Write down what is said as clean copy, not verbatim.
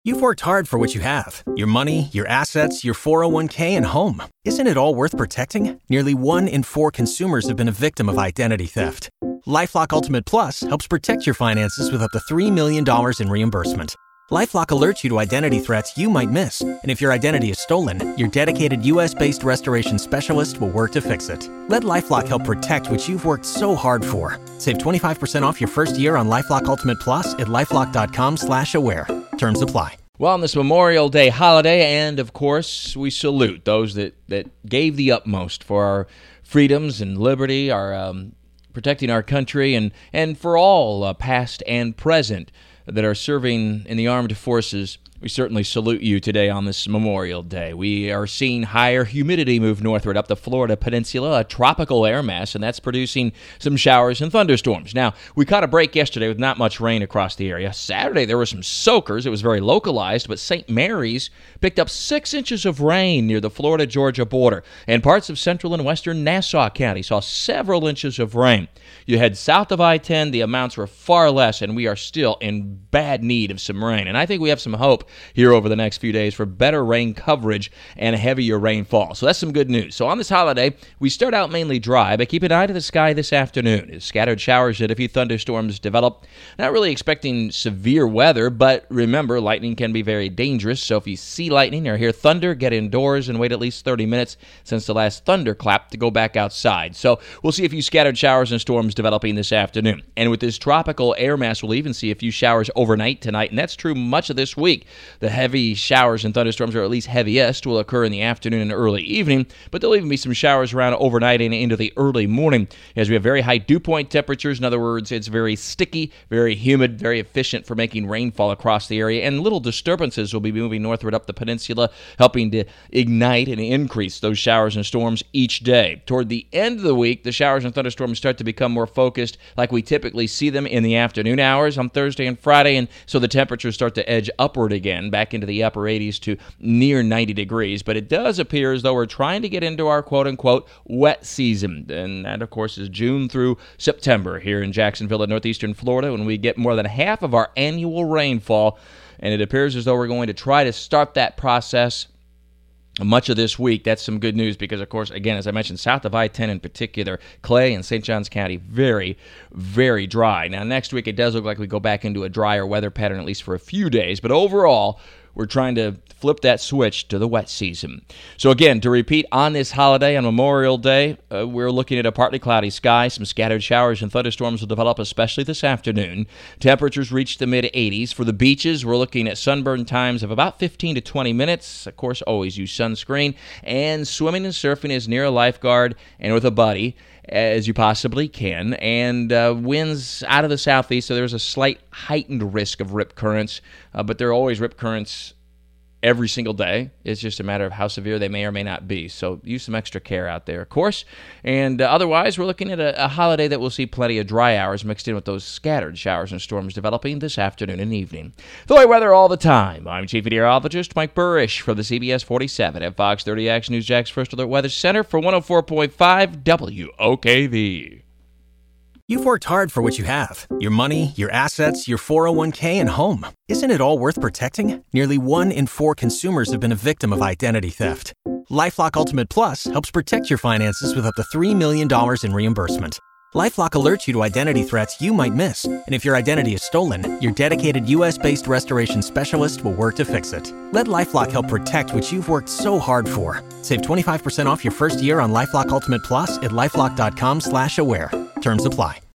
You've worked hard for what you have. Your money, your assets, your 401k, and home. Isn't it all worth protecting? Nearly 1 in 4 consumers have been a victim of identity theft. LifeLock Ultimate Plus helps protect your finances with up to $3 million in reimbursement. LifeLock alerts you to identity threats you might miss. And if your identity is stolen, your dedicated U.S.-based restoration specialist will work to fix it. Let LifeLock help protect what you've worked so hard for. Save 25% off your first year on LifeLock Ultimate Plus at LifeLock.com/aware. Terms apply. Well, on this Memorial Day holiday, and of course, we salute those that gave the utmost for our freedoms and liberty, our protecting our country, and for all past and present that are serving in the armed forces. We certainly salute you today on this Memorial Day. We are seeing higher humidity move northward up the Florida Peninsula, a tropical air mass, and that's producing some showers and thunderstorms. Now, we caught a break yesterday with not much rain across the area. Saturday, there were some soakers. It was very localized, but St. Mary's picked up 6 inches of rain near the Florida-Georgia border, and parts of central and western Nassau County saw several inches of rain. You head south of I-10, the amounts were far less, and we are still in bad need of some rain. And I think we have some hope here over the next few days for better rain coverage and heavier rainfall. So that's some good news. So on this holiday, we start out mainly dry, but keep an eye to the sky this afternoon as scattered showers and a few thunderstorms develop. Not really expecting severe weather, but remember, lightning can be very dangerous. So if you see lightning or hear thunder, get indoors and wait at least 30 minutes since the last thunderclap to go back outside. So we'll see a few scattered showers and storms developing this afternoon. And with this tropical air mass, we'll even see a few showers overnight tonight, and that's true much of this week. The heavy showers and thunderstorms, or at least heaviest, will occur in the afternoon and early evening, but there'll even be some showers around overnight and into the early morning as we have very high dew point temperatures. In other words, it's very sticky, very humid, very efficient for making rainfall across the area, and little disturbances will be moving northward up the peninsula, helping to ignite and increase those showers and storms each day. Toward the end of the week, the showers and thunderstorms start to become more focused like we typically see them in the afternoon hours on Thursday and Friday, and so the temperatures start to edge upward again, back into the upper 80s to near 90 degrees. But it does appear as though we're trying to get into our quote-unquote wet season, and that, of course, is June through September here in Jacksonville and northeastern Florida, when we get more than half of our annual rainfall, and it appears as though we're going to try to start that process much of this week. That's some good news because, of course, again, as I mentioned, south of I-10 in particular, Clay and St. Johns County, very, very dry. Now, next week, it does look like we go back into a drier weather pattern, at least for a few days. But overall, we're trying to flip that switch to the wet season. So again, to repeat, on this holiday, on Memorial Day, we're looking at a partly cloudy sky. Some scattered showers and thunderstorms will develop, especially this afternoon. Temperatures reach the mid-80s. For the beaches, we're looking at sunburn times of about 15 to 20 minutes. Of course, always use sunscreen. And swimming and surfing as near a lifeguard and with a buddy as you possibly can, and winds out of the southeast, so there's a slight heightened risk of rip currents, but there are always rip currents every single day. It's just a matter of how severe they may or may not be, so use some extra care out there, of course. And otherwise, we're looking at a holiday that will see plenty of dry hours mixed in with those scattered showers and storms developing this afternoon and evening. The way weather all the time. I'm Chief Meteorologist Mike Burrish from the CBS 47 at Fox 30 Action News Jack's First Alert Weather Center for 104.5 WOKV. You've worked hard for what you have. Your money, your assets, your 401k, and home. Isn't it all worth protecting? Nearly 1 in 4 consumers have been a victim of identity theft. LifeLock Ultimate Plus helps protect your finances with up to $3 million in reimbursement. LifeLock alerts you to identity threats you might miss. And if your identity is stolen, your dedicated U.S.-based restoration specialist will work to fix it. Let LifeLock help protect what you've worked so hard for. Save 25% off your first year on LifeLock Ultimate Plus at LifeLock.com/aware. Terms apply.